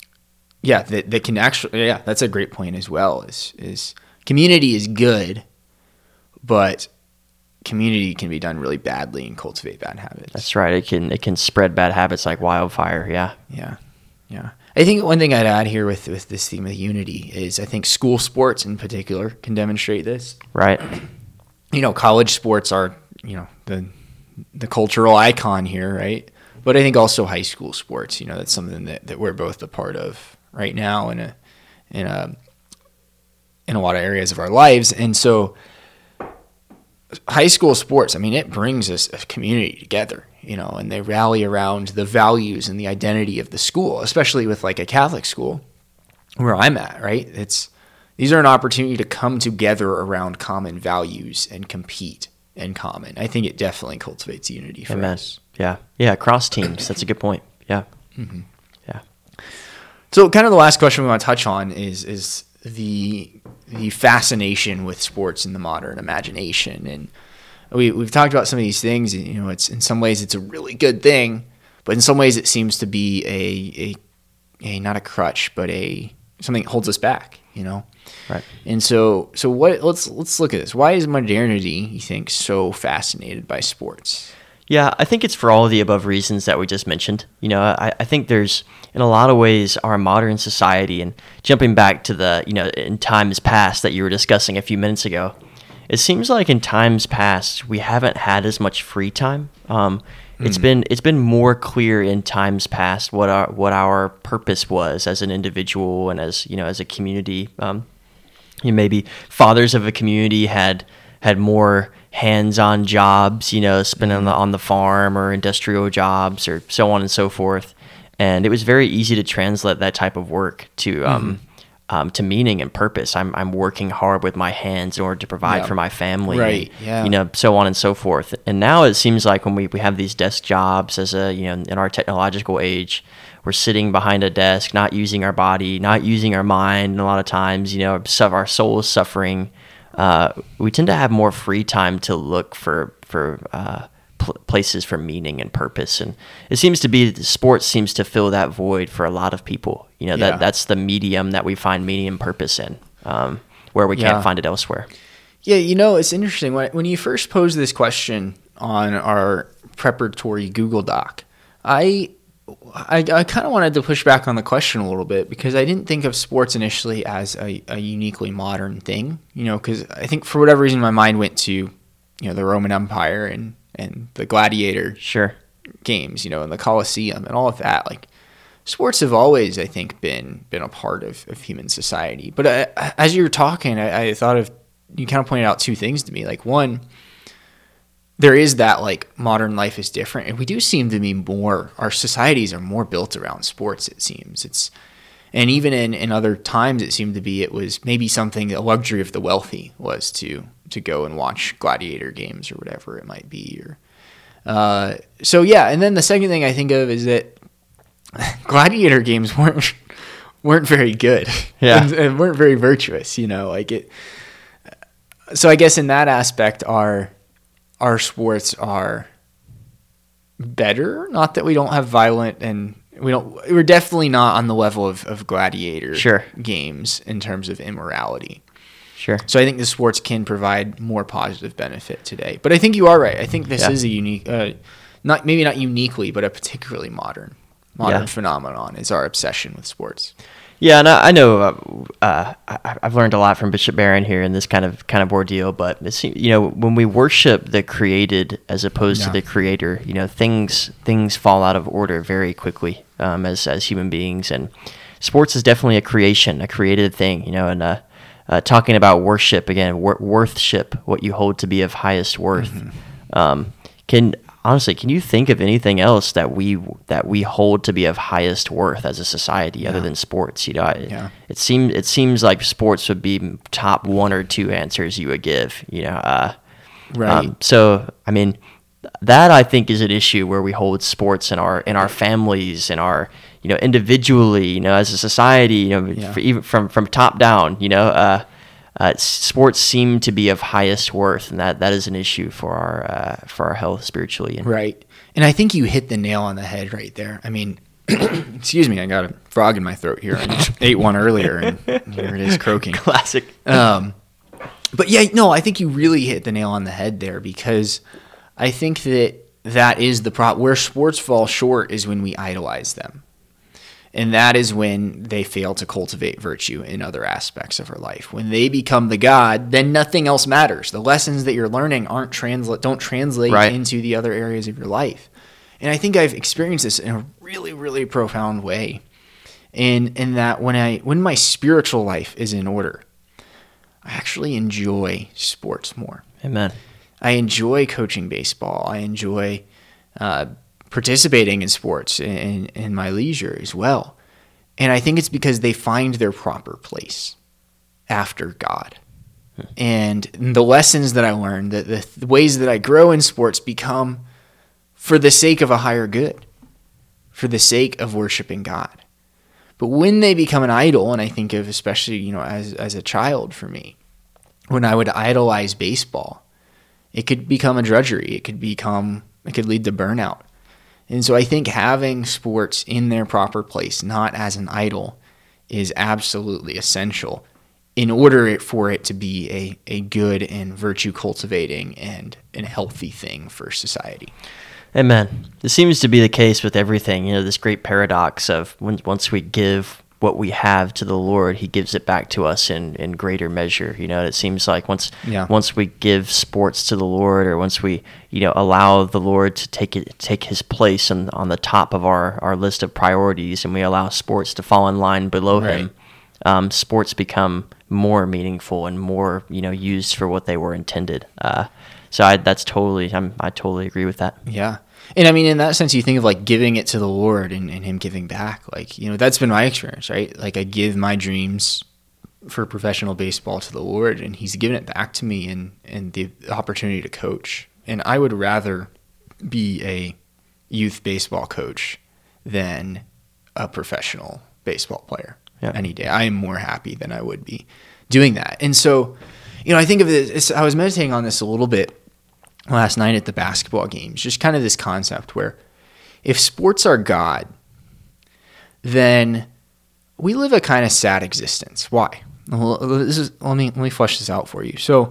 yeah, that that can actually. Yeah, that's a great point as well. Is is community is good, but community can be done really badly and cultivate bad habits. that's right. It can it can spread bad habits like wildfire. Yeah. Yeah, yeah. I think one thing I'd add here with with this theme of unity is I think school sports in particular can demonstrate this. Right. You know, college sports are, you know, the the cultural icon here, right? But I think also high school sports, you know, that's something that, that we're both a part of right now in a in a in a lot of areas of our lives. And so high school sports, I mean, it brings us a community together, you know, and they rally around the values and the identity of the school, especially with like a Catholic school where I'm at, right? It's these are an opportunity to come together around common values and compete in common. I think it definitely cultivates unity for Amen. us. Yeah. Yeah. Cross teams. That's a good point. Yeah. Mm-hmm. Yeah. So kind of the last question we want to touch on is is the the fascination with sports in the modern imagination. And we we've talked about some of these things, and you know, it's in some ways it's a really good thing, but in some ways it seems to be a a, a not a crutch, but a something that holds us back, you know. Right. And so so what let's let's look at this. Why is modernity, you think, so fascinated by sports? Yeah, I think it's for all of the above reasons that we just mentioned. You know, I, I think there's, in a lot of ways, our modern society, and jumping back to the, you know, in times past that you were discussing a few minutes ago, it seems like in times past we haven't had as much free time. Um, it's been it's been more clear in times past what our what our purpose was as an individual and as you know as a community. Um, you know, maybe fathers of a community had had more hands-on jobs, you know, spending on the, on the farm or industrial jobs or so on and so forth. And it was very easy to translate that type of work to um, um, to meaning and purpose. I'm I'm working hard with my hands in order to provide Yeah. for my family, Right, and, yeah. you know, so on and so forth. And now it seems like when we, we have these desk jobs as a, you know, in our technological age, we're sitting behind a desk, not using our body, not using our mind. And a lot of times, you know, some of our soul is suffering. Uh, we tend to have more free time to look for for uh, pl- places for meaning and purpose, and it seems to be sports seems to fill that void for a lot of people. You know, Yeah. that that's the medium that we find meaning and purpose in, um, where we Yeah. can't find it elsewhere. Yeah, you know, it's interesting. When when you first posed this question on our preparatory Google Doc, I I, I kind of wanted to push back on the question a little bit because I didn't think of sports initially as a, a uniquely modern thing, you know, because I think for whatever reason my mind went to you know, the Roman Empire and, and the gladiator Sure. games, you know, and the Colosseum and all of that. Like, sports have always, I think, been been a part of, of human society. But uh, as you were talking, I, I thought of, you kind of pointed out two things to me. Like, one, there is that, like, modern life is different. And we do seem to be more, our societies are more built around sports, it seems. It's, and even in, in other times, it seemed to be, it was maybe something, a luxury of the wealthy was to, to go and watch gladiator games or whatever it might be. Or, uh, so yeah. And then the second thing I think of is that gladiator games weren't, weren't very good. Yeah. and, and weren't very virtuous, you know, like it. So I guess in that aspect, our, our sports are better. Not that we don't have violent and we don't, we're definitely not on the level of, of gladiator Sure. games in terms of immorality. Sure. So I think the sports can provide more positive benefit today. But I think you are right. I think this Yeah. is a unique, uh, not maybe not uniquely, but a particularly modern, modern Yeah. phenomenon is our obsession with sports. Yeah, and I, I know uh, uh, I, I've learned a lot from Bishop Barron here in this kind of kind of ordeal. But it's, you know, when we worship the created as opposed Yeah. to the creator, you know, things things fall out of order very quickly um, as as human beings. And sports is definitely a creation, a created thing. You know, and uh, uh, talking about worship again, wor- worthship, what you hold to be of highest worth. Mm-hmm. Um, can honestly, can you think of anything else that we that we hold to be of highest worth as a society other Yeah. than sports? You know, I, Yeah. it seems it seems like sports would be top one or two answers you would give. You know, uh, Right. um, so I mean, that I think is an issue where we hold sports in our in our families, in our you know individually, you know, as a society, you know, Yeah. for, even from from top down, you know. Uh, Uh, sports seem to be of highest worth, and that, that is an issue for our uh, for our health spiritually. And Right. And I think you hit the nail on the head right there. I mean, excuse me, I got a frog in my throat here. I just ate one earlier, and here it is croaking. classic. Um, but yeah, no, I think you really hit the nail on the head there, because I think that that is the problem. Where sports fall short is when we idolize them. And that is when they fail to cultivate virtue in other aspects of our life. When they become the God, then nothing else matters. The lessons that you're learning aren't translate don't translate Right. into the other areas of your life. And I think I've experienced this in a really, really profound way. And in that when I when my spiritual life is in order, I actually enjoy sports more. Amen. I enjoy coaching baseball. I enjoy uh, participating in sports in, in, in my leisure as well. And I think it's because they find their proper place after God. And the lessons that I learned, the, the, the ways that I grow in sports become for the sake of a higher good, for the sake of worshiping God. But when they become an idol, and I think of especially, you know, as, as a child for me, when I would idolize baseball, it could become a drudgery. It could become, it could lead to burnout. And so I think having sports in their proper place, not as an idol, is absolutely essential in order for it to be a, a good and virtue cultivating and, and healthy thing for society. Amen. This seems to be the case with everything. You know, this great paradox of when, once we give what we have to the Lord, He gives it back to us in, in greater measure. You know, it seems like once Yeah. once we give sports to the Lord, or once we you know allow the Lord to take it take His place on on the top of our, our list of priorities, and we allow sports to fall in line below Right. Him, um, sports become more meaningful and more you know used for what they were intended. Uh, so I, that's totally I'm, I totally agree with that. Yeah. And I mean, in that sense, you think of like giving it to the Lord and, and Him giving back. Like, you know, that's been my experience, right? Like I give my dreams for professional baseball to the Lord, and He's given it back to me and, and the opportunity to coach. And I would rather be a youth baseball coach than a professional baseball player Yeah. any day. I am more happy than I would be doing that. And so, you know, I think of this, I was meditating on this a little bit last night at the basketball games, just kind of this concept where if sports are God, then we live a kind of sad existence. Why? Well, this is, let me let me flesh this out for you. So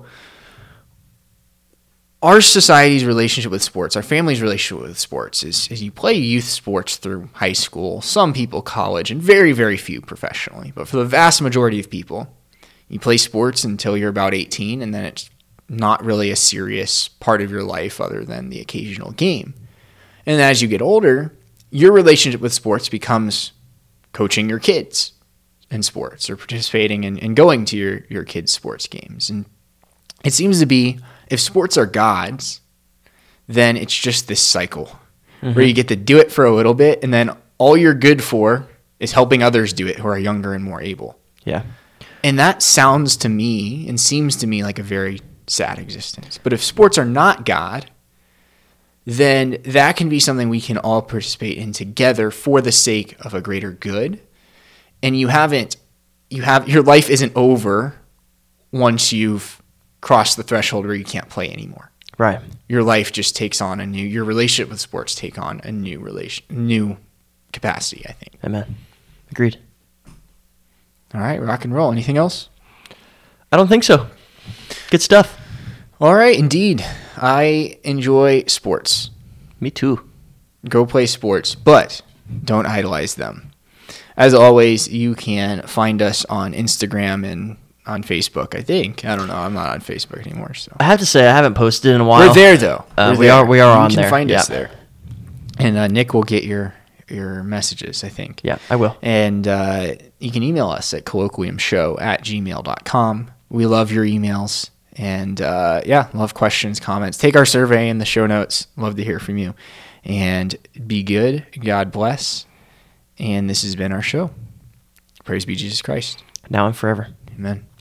our society's relationship with sports, our family's relationship with sports is, is you play youth sports through high school, some people college, and very, very few professionally. But for the vast majority of people, you play sports until you're about eighteen, and then it's not really a serious part of your life other than the occasional game. And as you get older, your relationship with sports becomes coaching your kids in sports or participating in, and going to your, your kids' sports games. And it seems to be, if sports are gods, then it's just this cycle mm-hmm. where you get to do it for a little bit, and then all you're good for is helping others do it who are younger and more able. Yeah. And that sounds to me and seems to me like a very sad existence. But if sports are not God, then that can be something we can all participate in together for the sake of a greater good. And you haven't, you have, your life isn't over once you've crossed the threshold where you can't play anymore. Right. Your life just takes on a new, your relationship with sports take on a new relation, new capacity, I think. Amen. Agreed. All right, rock and roll. Anything else? I don't think so. Good stuff. All right, indeed. I enjoy sports. Me too. Go play sports, but don't idolize them. As always, you can find us on Instagram and on Facebook, I think. I don't know. I'm not on Facebook anymore. So I have to say, I haven't posted in a while. We're there, though. Uh, We're we there. are We are you on can there. find yeah. us there. And uh, Nick will get your your messages, I think. Yeah, I will. And uh, you can email us at colloquiumshow at gmail dot com. We love your emails. And uh, yeah, love questions, comments. Take our survey in the show notes. Love to hear from you. And be good. God bless. And this has been our show. Praise be Jesus Christ. Now and forever. Amen.